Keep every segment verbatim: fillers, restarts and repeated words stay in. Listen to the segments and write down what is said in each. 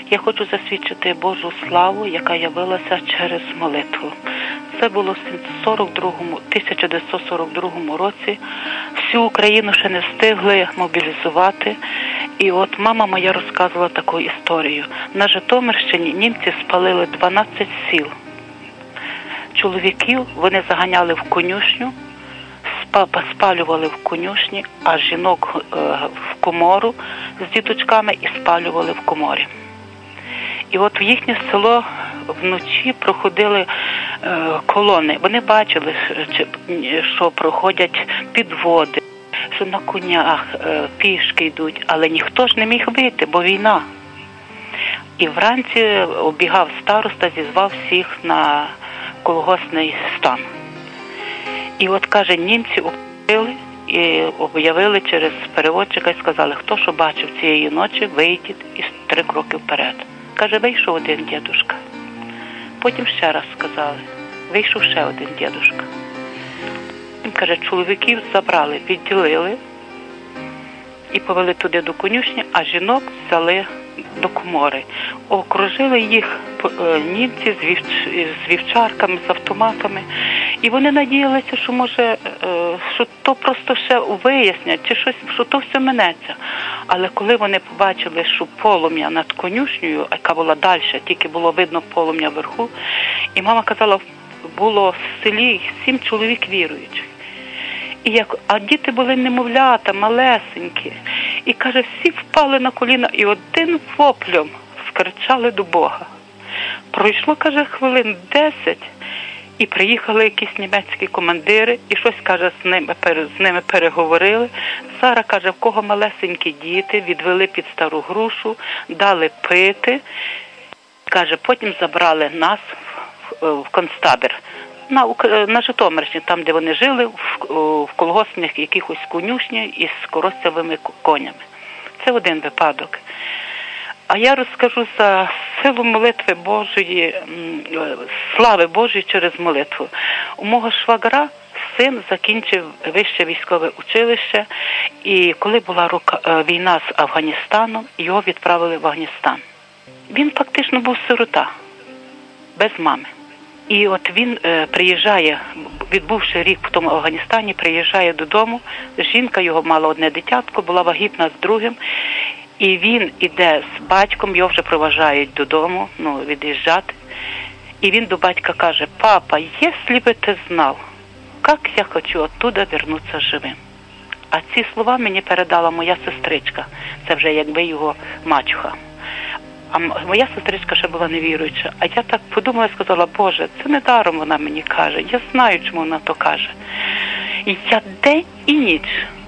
Я хочу засвідчити Божу славу, яка явилася через молитву. Це було в тисяча дев'ятсот сорок другому році. Всю Україну ще не встигли мобілізувати. І от мама моя розказувала таку історію. На Житомирщині німці спалили дванадцять сіл. Чоловіків вони заганяли в конюшню, спалювали в конюшні, а жінок в комору з діточками і спалювали в коморі. І от в їхнє село вночі проходили колони. Вони бачили, що проходять підводи, що на конях пішки йдуть, але ніхто ж не міг вийти, бо війна. І вранці обігав староста, зізвав всіх на колгоспний стан. І от, каже, німці об'явили і об'явили через переводчика і сказали, хто що бачив цієї ночі, вийдіть і три кроки вперед. Каже, вийшов один дідушка. Потім ще раз сказали, вийшов ще один дідушка. Він, каже, чоловіків забрали, відділили і повели туди до конюшні, а жінок взяли до комори. Окружили їх німці з, вівч... з вівчарками, з автоматами. І вони надіялися, що може, що то просто ще вияснять, чи щось, що то все минеться. Але коли вони побачили, що полум'я над конюшнею, яка була далі, тільки було видно полум'я вверху, і мама казала, було в селі сім чоловік віруючих. І як, а діти були немовлята, малесенькі. І, каже, всі впали на коліна і один воплем скричали до Бога. Пройшло, каже, хвилин десять, і приїхали якісь німецькі командири, і щось, каже, з ними, з ними переговорили. Зараз, каже, в кого малесенькі діти, відвели під стару грушу, дали пити. Каже, потім забрали нас в, в концтабір. На, на Житомирщині, там, де вони жили, в, в колгоспних якихось конюшні із коростцевими конями. Це один випадок. А я розкажу за силу молитви Божої, слави Божої через молитву. У мого швагра син закінчив вище військове училище, і коли була рука, війна з Афганістаном, його відправили в Афганістан. Він фактично був сирота, без мами. І от він е, приїжджає, відбувши рік в тому Афганістані, приїжджає додому, жінка його мала одне дитятко, була вагітна з другим, і він іде з батьком, його вже проважають додому, ну, від'їжджати. І він до батька каже, папа, якщо би ти знав, як я хочу оттуда вернутися живим. А ці слова мені передала моя сестричка, це вже якби його мачуха. А моя сестричка ще була невіруюча. А я так подумала і сказала, Боже, це не даром вона мені каже. Я знаю, чому вона то каже. І я день і ніч,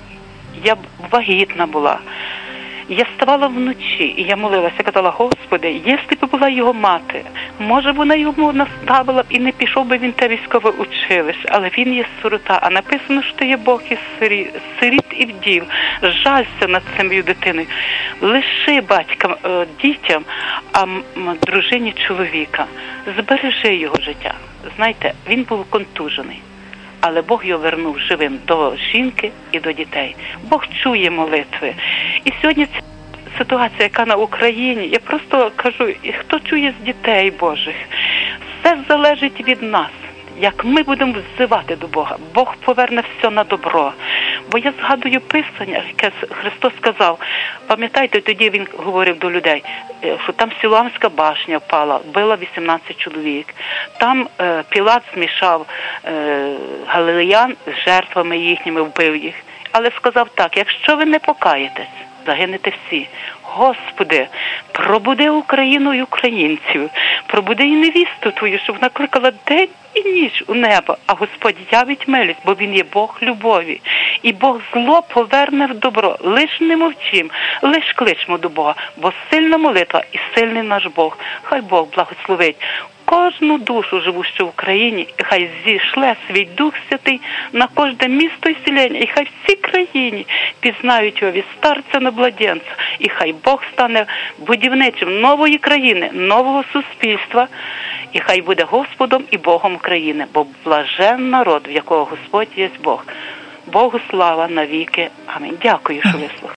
я вагітна була. Я ставала вночі, і я молилася, я казала, Господи, якщо б була його мати, може вона йому наставила і не пішов би він те військове училище, але він є сирота, а написано, що є Бог із сиріт, сиріт і вдів. Жалься над цією дитиною. Лиши батька дітям, а дружині чоловіка. Збережи його життя. Знаєте, він був контужений. Але Бог його вернув живим до жінки і до дітей. Бог чує молитви. І сьогодні ця ситуація, яка на Україні, я просто кажу, хто чує з дітей Божих, все залежить від нас. Як ми будемо взивати до Бога, Бог поверне все на добро. Бо я згадую Писання, яке Христос сказав, пам'ятаєте, тоді Він говорив до людей, що там Силуамська башня впала, вбила вісімнадцять чоловік. Там е, Пілат змішав е, галилеян з жертвами їхніми, вбив їх. Але сказав так, якщо ви не покаєтесь, загинете всі. Господи, пробуди Україну і українців, пробуди і невісту Твою, щоб вона кликала день і ніч у небо, а Господь явить милість, бо Він є Бог любові. І Бог зло поверне в добро. Лиш не мовчим, лиш кличмо до Бога, бо сильна молитва і сильний наш Бог. Хай Бог благословить кожну душу, живущу в Україні, і хай зійшле свій Дух Святий на кожне місто і селення, і хай всі країні пізнають його від старця на младенця, і хай Бог стане будівничим нової країни, нового суспільства, і хай буде Господом і Богом України, бо блажен народ, в якого Господь є Бог. Богу слава навіки. Амінь. Дякую, що ви слухали.